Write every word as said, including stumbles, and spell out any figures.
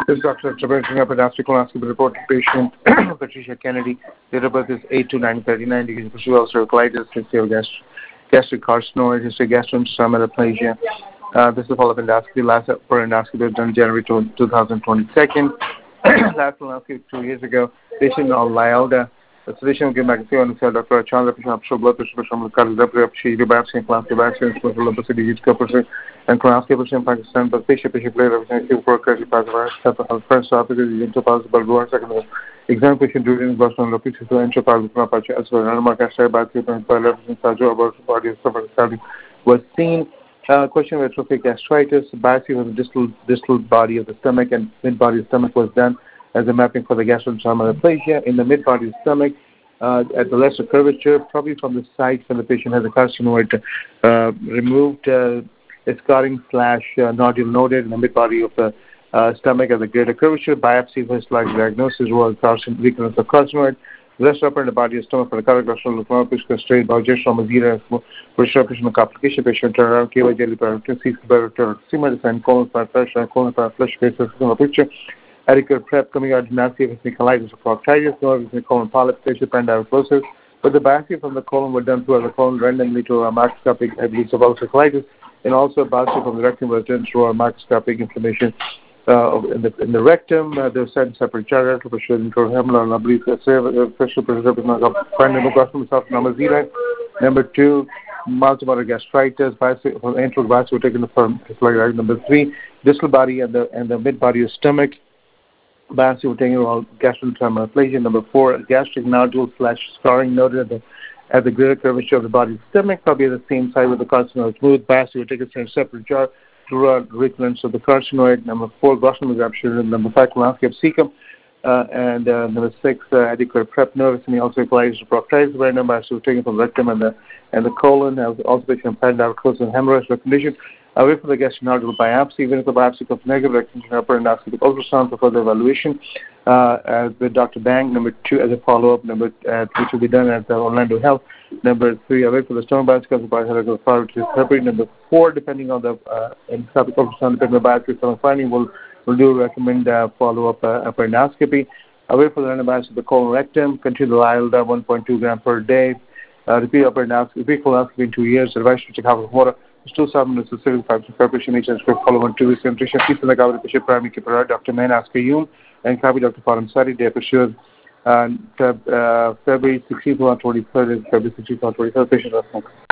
This is Doctor Traversing up an colonoscopy report to patient Patricia Kennedy. Date of birth is eight two nineteen thirty-nine. Degree of ulcerative colitis, history of gast- gastric carcinoid, history of gastrointestinal metaplasia. Uh, this is a follow-up endoscopy. Last per endoscopy was done January two thousand twenty-two. Last colonoscopy two years ago. Patient on Lyelda. The physician came back and said, Doctor Doctor Chandra, patient upshore blood pressure, patient cardiography, she biopsy, and class vaccines, special lipid, disease, percent, and colonoscopy, patient Pakistan, but patient, patient, player, patient, for crazy positive, first topic is into possible door, second, exam patient during Boston, location to enter positive, Apache, as well, and Marcus, biopsy, and five and Sajo about body of suffer study was seen. Uh, question of atrophic gastritis, biopsy of the distal, distal body of the stomach and mid body of the stomach was done as a mapping for the gastrointestinal metaplasia in the mid body of the stomach uh, at the lesser curvature, probably from the site when the patient has a carcinoid uh, removed, uh, a scarring slash uh, nodule noted in the mid body of the uh, stomach at the greater curvature. Biopsy for histologic diagnosis was carcin- recurrence of carcinoid. The rest upper in the body of stomach for the cardiac gastrol, straight, digestion, mazira, pressure, complication, patient turnaround, K Y jelly, paratus, paratus, similar and colon, pressure, colon, flesh, face, picture. Adequate prep coming out nasty with colitis or proctitis, no with colon polyps, facial pandirosis. But the biopsy from the colon were done through the colon randomly to a macroscopic evidence of ulcerative colitis, and also a biopsy from the rectum was done through a macroscopic inflammation uh, in the in the rectum. Uh, there was certain separate charter to pursue intrahemolar and oblique special preservative number zero. Number two, multiple gastritis, biopsy from enteral biopsy were taken from like number three, distal body and the and the mid body of stomach. Biopsy were taken about gastrointestinal metaplasia. Number four, gastric nodule slash scarring noted at the at the greater curvature of the body's stomach, probably at the same side with the carcinoid moved. Biopsy were taken from a separate jar throughout recurrence of the carcinoid. Number four, Gaussian exaption. Number five, colonoscopy of cecum. Uh, and uh, number six, uh, adequate prep nervous and also colitis or proctitis. Where number biopsy were taken from the rectum and the and the colon. Uh, also taken pandirosis and hemorrhage condition. Away from the gastrointestinal biopsy, even if the biopsy comes negative, rectum upper endoscopic ultrasound for further evaluation. Uh, as with Doctor Bang, number two, as a follow-up, number uh, which will be done at the Orlando Health. Number three, away from the stomach biopsy, because the biological therapy. Number four, depending on the uh, endoscopic ultrasound, depending on the biopsy stomach finding, we'll, we'll do recommend uh, follow-up uh, upper endoscopy. Away from the random biopsy, the colon rectum, continue the Lyelda, one point two gram per day. Uh, repeat upper endoscopy, repeat colonoscopy in two years. Advice to check half of water. Still some necessary factors for preparation each and follow on two weeks nutrition. Please select our patient primary care Doctor Man Askayum and copy Doctor Faram Sari. They appreciate uh, February sixteenth to twenty-third and February sixteenth to twenty-third patient response.